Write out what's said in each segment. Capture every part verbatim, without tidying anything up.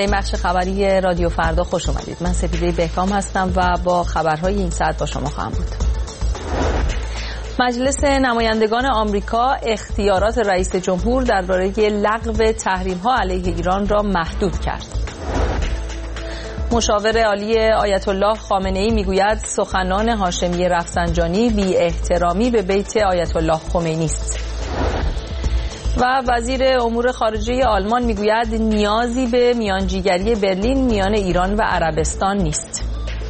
به این بخش خبری رادیو فردا خوش اومدید. من سپیده بهکام هستم و با خبرهای این ساعت با شما خواهم بود. مجلس نمایندگان آمریکا اختیارات رئیس جمهور درباره لغو تحریم‌ها علیه ایران را محدود کرد. مشاور عالی آیت الله خامنه‌ای میگوید سخنان هاشمی رفسنجانی بی احترامی به بیت آیت الله خمینی است. و وزیر امور خارجه آلمان میگوید نیازی به میانجیگری برلین میان ایران و عربستان نیست.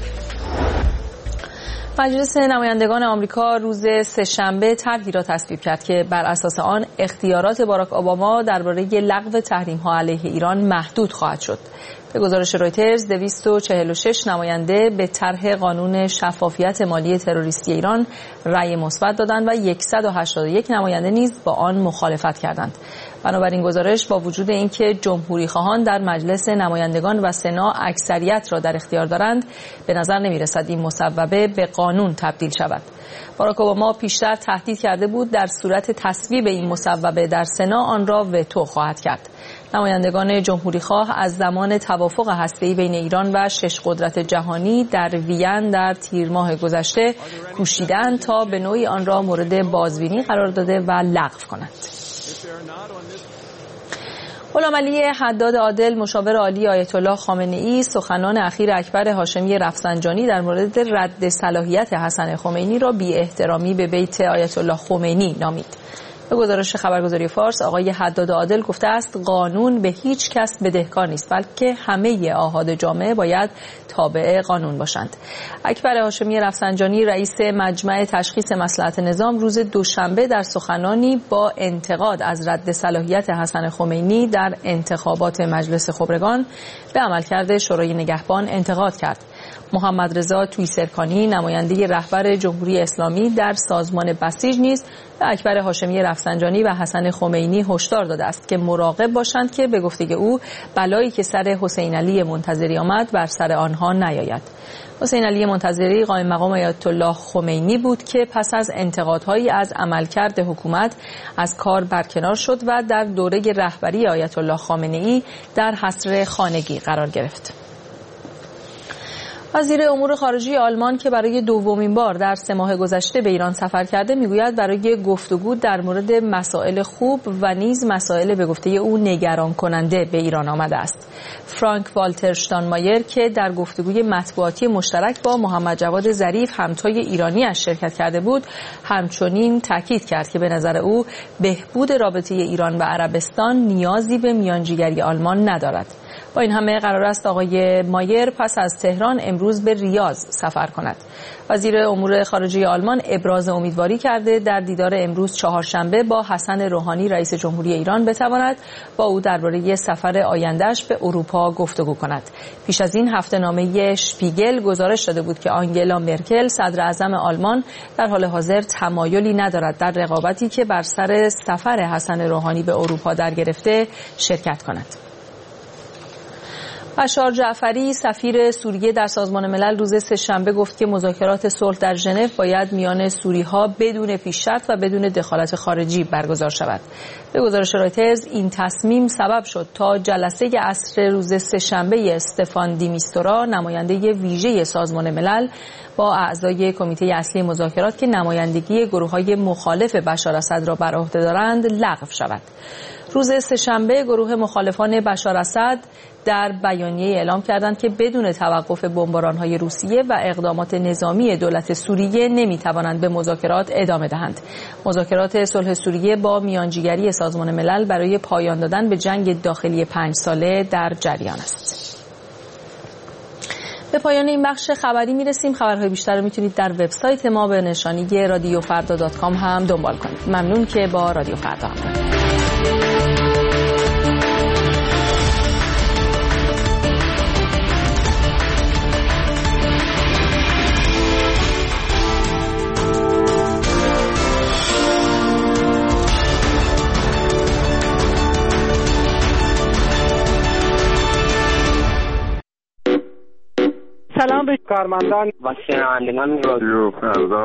مجلس نمایندگان آمریکا روز سه‌شنبه طرحی را تصویب کرد که بر اساس آن اختیارات باراک اوباما درباره لغو تحریم‌ها علیه ایران محدود خواهد شد. به گزارش رویترز دویست و چهل و شش نماینده به طرح قانون شفافیت مالی تروریستی ایران رأی مثبت دادند و صد و هشتاد و یک نماینده نیز با آن مخالفت کردند. بنابراین گزارش با وجود اینکه جمهوری خواهان در مجلس نمایندگان و سنا اکثریت را در اختیار دارند، به نظر نمی‌رسد این مصوبه به قانون تبدیل شود. باراک اوباما پیشتر تهدید کرده بود در صورت تصویب این مصوبه در سنا آن را وتو خواهد کرد. نمایندگان جمهوری خواه از زمان توافق هسته‌ای بین ایران و شش قدرت جهانی در وین در تیر ماه گذشته کوشیدند تا به نوعی آن را مورد بازبینی قرار داده و لغو کنند. غلامعلی حداد عادل مشاور عالی آیت الله خامنه‌ای سخنان اخیر اکبر هاشمی رفسنجانی در مورد رد صلاحیت حسن خمینی را بی احترامی به بیت آیت الله خمینی نامید. به گزارش خبرگزاری فارس آقای حداد عادل گفته است قانون به هیچ کس بدهکار نیست، بلکه همه آحاد جامعه باید تابع قانون باشند. اکبر هاشمی رفسنجانی رئیس مجمع تشخیص مصلحت نظام روز دوشنبه در سخنانی با انتقاد از رد صلاحیت حسن خمینی در انتخابات مجلس خبرگان به عملکرد شورای نگهبان انتقاد کرد. محمد رضا تویسرکانی نماینده رهبر جمهوری اسلامی در سازمان بسیج نیز به اکبر هاشمی رفسنجانی و حسن خمینی هشدار داده است که مراقب باشند که به گفته او بلایی که سر حسین علی منتظری آمد بر سر آنها نیاید. حسین علی منتظری قائم مقام آیت الله خمینی بود که پس از انتقادهایی از عملکرد حکومت از کار برکنار شد و در دوره رهبری آیت الله خامنه‌ای در حصر خانگی قرار گرفت. وزیر امور خارجه آلمان که برای دومین بار در سه ماه گذشته به ایران سفر کرده میگوید برای گفتگو در مورد مسائل خوب و نیز مسائل به گفته او نگران کننده به ایران آمده است. فرانک والتر شتانمایر که در گفتگوی مطبوعاتی مشترک با محمد جواد ظریف همتای ایرانی‌اش شرکت کرده بود، همچنین تاکید کرد که به نظر او بهبود رابطه ایران و عربستان نیازی به میانجیگری آلمان ندارد. با این همه قرار است آقای مایر پس از تهران امروز به ریاض سفر کند. وزیر امور خارجه آلمان ابراز امیدواری کرده در دیدار امروز چهارشنبه با حسن روحانی رئیس جمهوری ایران بتواند با او درباره سفر آیندهش به اروپا گفتگو کند. پیش از این هفته‌نامه شپیگل گزارش داده بود که آنگلا مرکل صدر اعظم آلمان در حال حاضر تمایلی ندارد در رقابتی که بر سر سفر حسن روحانی به اروپا در گرفته شرکت کند. بشار جعفری سفیر سوریه در سازمان ملل روز سه‌شنبه گفت که مذاکرات صلح در ژنو باید میان سوری‌ها بدون پیش‌شرط و بدون دخالت خارجی برگزار شود. به گزارش رویترز این تصمیم سبب شد تا جلسه عصر روز سه‌شنبه استفان دیمیستورا نماینده ویژه سازمان ملل با اعضای کمیته اصلی مذاکرات که نمایندگی گروه‌های مخالف بشار اسد را بر عهده دارند لغو شود. روز سه‌شنبه گروه مخالفان بشار اسد در بیانیه اعلام کردند که بدون توقف بمباران‌های روسیه و اقدامات نظامی دولت سوریه نمی‌توانند به مذاکرات ادامه دهند. مذاکرات صلح سوریه با میانجیگری سازمان ملل برای پایان دادن به جنگ داخلی پنج ساله در جریان است. به پایان این بخش خبری میرسیم. خبرهای بیشتر رو میتونید در وبسایت ما به نشانی رادیو فردا دات کام هم دنبال کنید. ممنون که با رادیو فردا همراهید. سلام به کارمندان و شنوندگان رادیو فردا.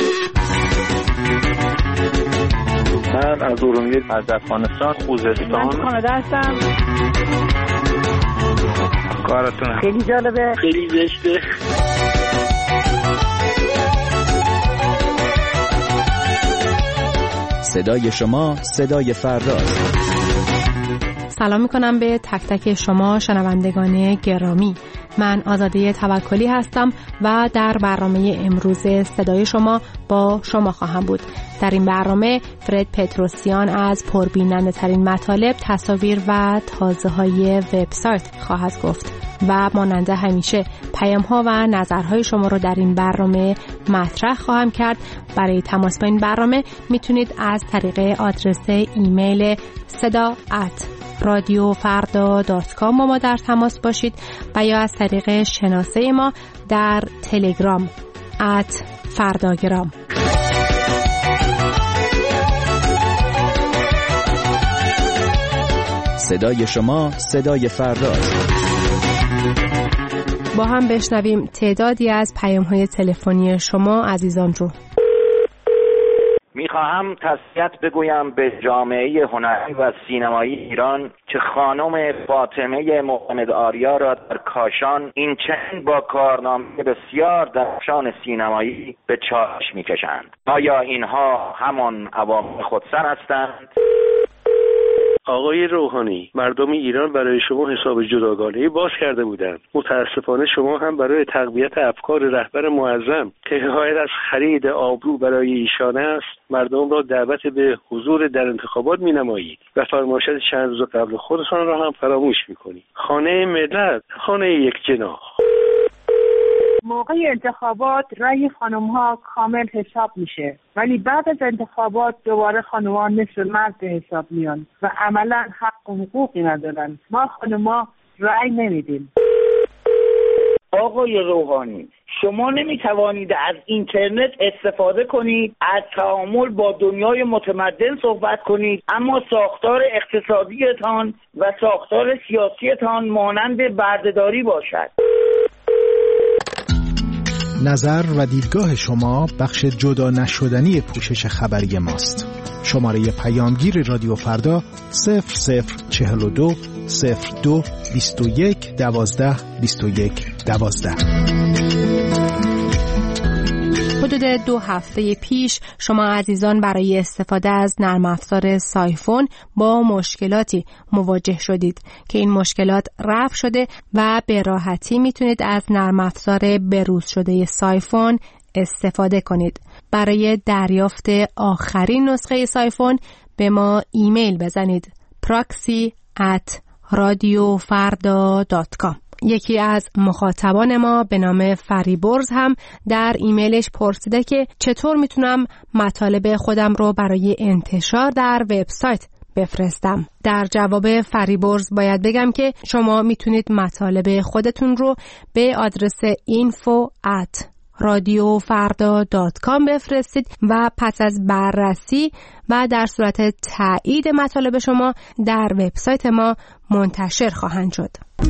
من از ارومیه، از افغانستان، خوزستان، من کانادا هستم. کارتون خیلی جالبه، خیلی زشته. صدای شما صدای فرداست. سلام میکنم به تک تک شما شنوندگان گرامی. من آزاده توکلی هستم و در برنامه امروز صدای شما با شما خواهم بود. در این برنامه فرد پتروسیان از پربیننده ترین مطالب، تصاویر و تازه های وبسایت خواهد گفت و مانند همیشه پیام ها و نظرهای شما رو در این برنامه مطرح خواهم کرد. برای تماس با این برنامه میتونید از طریق آدرس ایمیل صدا ات رادیو فردا دات کام با ما در تماس باشید و یا از طریق شناسه ما در تلگرام ات فرداگرام. صدای شما صدای فرداست. با هم بشنویم تعدادی از پیام‌های تلفنی شما عزیزان رو. میخواهم تسلیت بگویم به جامعه هنری و سینمایی ایران که خانم فاطمه محمد آریا را در کاشان این چند با کارنامه بسیار درخشان سینمایی به چالش میکشند. آیا اینها همان عوامل خودسر هستند؟ آقای روحانی، مردم ایران برای شما حساب جداگانه‌ای باز کرده بودند. متاسفانه شما هم برای تقویت افکار رهبر معظم که حکایت از خرید آبرو برای ایشان است، مردم را دعوت به حضور در انتخابات می‌نمایید و فرمایشات چند روز قبل خودتان را هم فراموش می‌کنید. خانه ملت، خانه یک جناح. موقع انتخابات رأی خانم ها کامل حساب میشه، ولی بعد از انتخابات دوباره خانم ها مثل مرد حساب میان و عملا حق و حقوقی ندارن. ما خانم ها رأی نمیدیم. آقای روحانی، شما نمیتوانید از اینترنت استفاده کنید، از تعامل با دنیای متمدن صحبت کنید، اما ساختار اقتصادیتان و ساختار سیاسیتان مانند بردهداری باشد. نظر و دیدگاه شما بخش جدا نشدنی پوشش خبری ماست. شماره پیامگیر رادیو فردا صفر صفر چهل و دو صفر دو بیست و یک دوازده بیست و یک دوازده. حدود دو هفته پیش شما عزیزان برای استفاده از نرم افزار سایفون با مشکلاتی مواجه شدید که این مشکلات رفع شده و به راحتی میتونید از نرم افزار بروز شده سایفون استفاده کنید. برای دریافت آخرین نسخه سایفون به ما ایمیل بزنید proxy at radiofarda dot com. یکی از مخاطبان ما به نام فریبرز هم در ایمیلش پرسیده که چطور میتونم مطالب خودم رو برای انتشار در وبسایت بفرستم. در جواب فریبرز باید بگم که شما میتونید مطالب خودتون رو به آدرس info at radiofarda dot com بفرستید و پس از بررسی و در صورت تایید مطالب شما در وبسایت ما منتشر خواهند شد.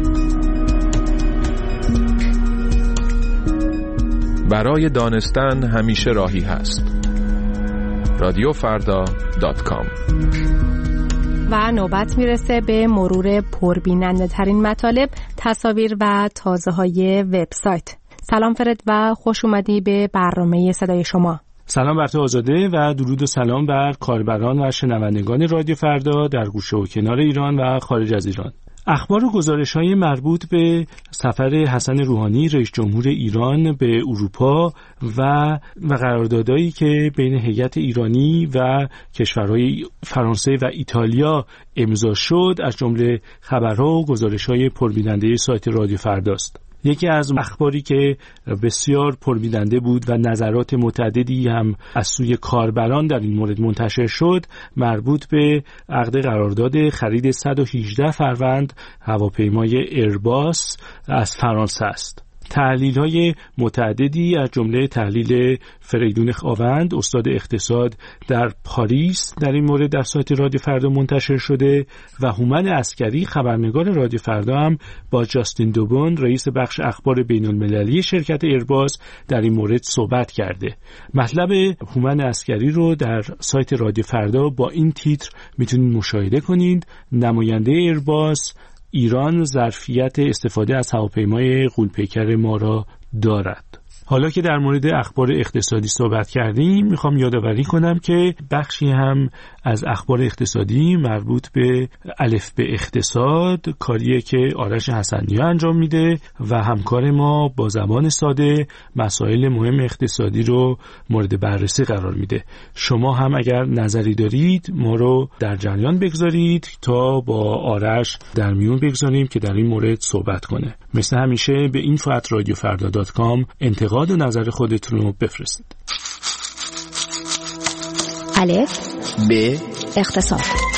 برای دانستن همیشه راهی هست. رادیو فردا دات کام. و نوبت میرسه به مرور پربیننده ترین مطالب، تصاویر و تازه های وبسایت. سلام فرد و خوش اومدی به برنامه صدای شما. سلام بر تو آزاده و درود و سلام بر کاربران و شنوندگان رادیو فردا در گوشه و کنار ایران و خارج از ایران. اخبار و گزارش‌های مربوط به سفر حسن روحانی رئیس جمهور ایران به اروپا و و قراردادایی که بین هیئت ایرانی و کشورهای فرانسه و ایتالیا امضا شد از جمله خبرها و گزارش‌های پربیننده سایت رادیو فرداست. یکی از اخباری که بسیار پربیننده بود و نظرات متعددی هم از سوی کاربران در این مورد منتشر شد مربوط به عقد قرارداد خرید صد و هجده فروند هواپیمای ایرباس از فرانسه است. تحلیل‌های متعددی از جمله تحلیل فریدون خاوند استاد اقتصاد در پاریس در این مورد در سایت رادیو فردا منتشر شده و هومن عسکری خبرنگار رادیو فردا هم با جاستین دوبون رئیس بخش اخبار بین‌المللی شرکت ایرباس در این مورد صحبت کرده. مطلب هومن عسکری رو در سایت رادیو فردا با این تیتر میتونید مشاهده کنید: نماینده ایرباس ایران ظرفیت استفاده از هواپیمای غول‌پیکر ما را دارد. حالا که در مورد اخبار اقتصادی صحبت کردیم، میخوام یادآوری کنم که بخشی هم از اخبار اقتصادی مربوط به الف به اقتصاد، کاریه که آرش حسنی‌ها انجام میده و همکار ما با زبان ساده مسائل مهم اقتصادی رو مورد بررسی قرار میده. شما هم اگر نظری دارید ما رو در جریان بگذارید تا با آرش در میون بگذاریم که در این مورد صحبت کنه. مثل همیشه به اینفو ات رادیو فردا دات کام انتقاد و نظر خودتون رو بفرستید. الف ب اقتصاد.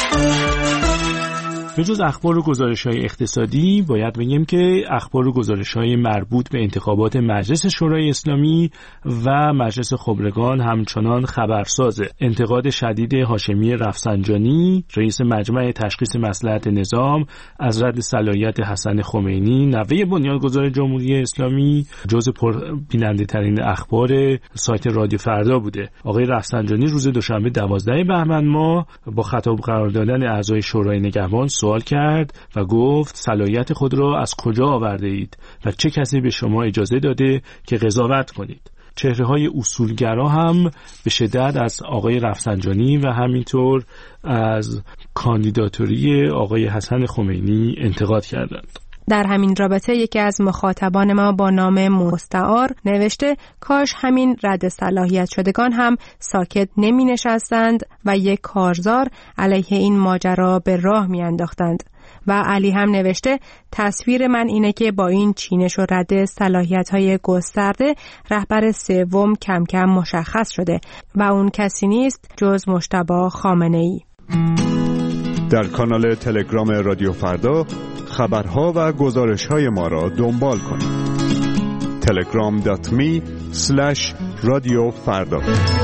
به جز اخبار و گزارش‌های اقتصادی باید بگیم که اخبار و گزارش‌های مربوط به انتخابات مجلس شورای اسلامی و مجلس خبرگان همچنان خبرسازه. انتقاد شدید هاشمی رفسنجانی رئیس مجمع تشخیص مصلحت نظام از رد صلاحیت حسن خمینی نوه بنیانگذار جمهوری اسلامی جز پربیننده‌ترین اخبار سایت رادیو فردا بوده. آقای رفسنجانی روز دوشنبه دوازده بهمن ماه با خطاب قرار دادن اعضای شورای نگهبان سوال کرد و گفت صلاحیت خود را از کجا آورده اید و چه کسی به شما اجازه داده که قضاوت کنید؟ چهره‌های اصولگرا هم به شدت از آقای رفسنجانی و همینطور از کاندیداتوری آقای حسن خمینی انتقاد کردند. در همین رابطه یکی از مخاطبان ما با نام مستعار نوشته کاش همین رد صلاحیت شدگان هم ساکت نمی نشستند و یک کارزار علیه این ماجرا به راه می انداختند. و علی هم نوشته تصویر من اینه که با این چینش و رد صلاحیت‌های گسترده رهبر سوم کم کم مشخص شده و اون کسی نیست جز مجتبی خامنه‌ای. در کانال تلگرام رادیو فردا خبرها و گزارش‌های ما را دنبال کنید. تلگرام دات می اسلش رادیو فردا.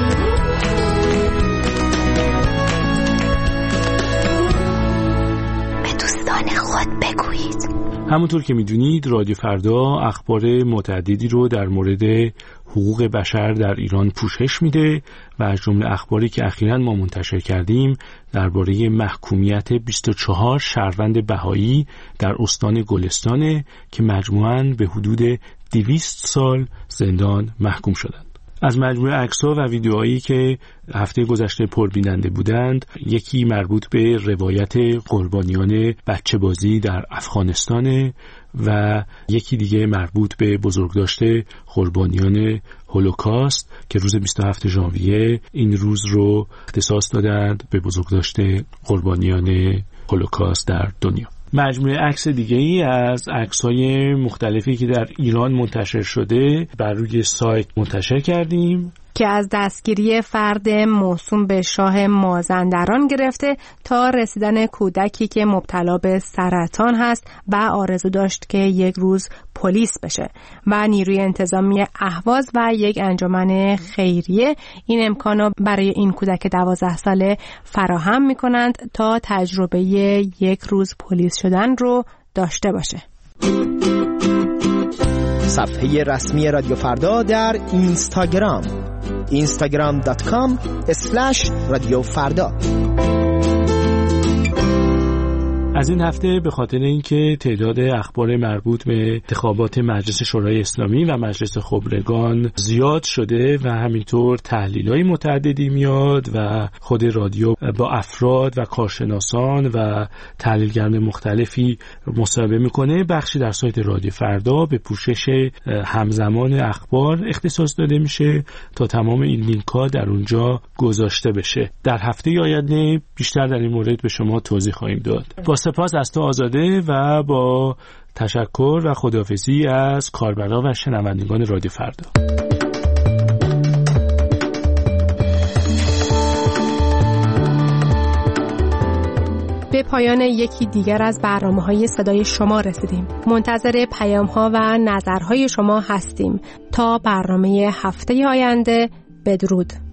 به دوستان خود بگویید. همونطور که میدونید رادیو فردا اخبار متعددی رو در مورد حقوق بشر در ایران پوشش میده و از جمله اخباری که اخیراً ما منتشر کردیم درباره محکومیت بیست و چهار شهروند بهایی در استان گلستان که مجموعاً به حدود دویست سال زندان محکوم شدند. از مجموعه عکس‌ها و ویدیوهایی که هفته گذشته پربیننده بودند، یکی مربوط به روایت قربانیان بچه‌بازی در افغانستان و یکی دیگه مربوط به بزرگداشت قربانیان هولوکاست که روز بیست و هفتم ژانویه این روز رو اختصاص دادند به بزرگداشت قربانیان هولوکاست در دنیا. مجموعه عکس دیگه‌ای از عکس‌های مختلفی که در ایران منتشر شده بر روی سایت منتشر کردیم که از دستگیری فرد موسوم به شاه مازندران گرفته تا رسیدن کودکی که مبتلا به سرطان هست و آرزو داشت که یک روز پلیس بشه و نیروی انتظامی اهواز و یک انجمن خیریه این امکانو برای این کودک دوازده ساله فراهم می‌کنند تا تجربه یک روز پلیس شدن رو داشته باشه. صفحه رسمی رادیو فردا در اینستاگرام اینستاگرام دات کام اسلش رادیو فردا. از این هفته به خاطر اینکه تعداد اخبار مربوط به انتخابات مجلس شورای اسلامی و مجلس خبرگان زیاد شده و همینطور تحلیل‌های متعددی میاد و خود رادیو با افراد و کارشناسان و تحلیلگران مختلفی مصاحبه میکنه، بخشی در سایت رادیو فردا به پوشش همزمان اخبار اختصاص داده میشه تا تمام این لینک‌ها در اونجا گذاشته بشه. در هفته آینده بیشتر در این مورد به شما توضیح خواهیم داد. با سپاس از تو آزاده و با تشکر و خداحافظی از کاربران و شنوندگان رادیو فردا. به پایان یکی دیگر از برنامه‌های صدای شما رسیدیم. منتظر پیام‌ها و نظرهای شما هستیم تا برنامه هفته آینده. بدرود.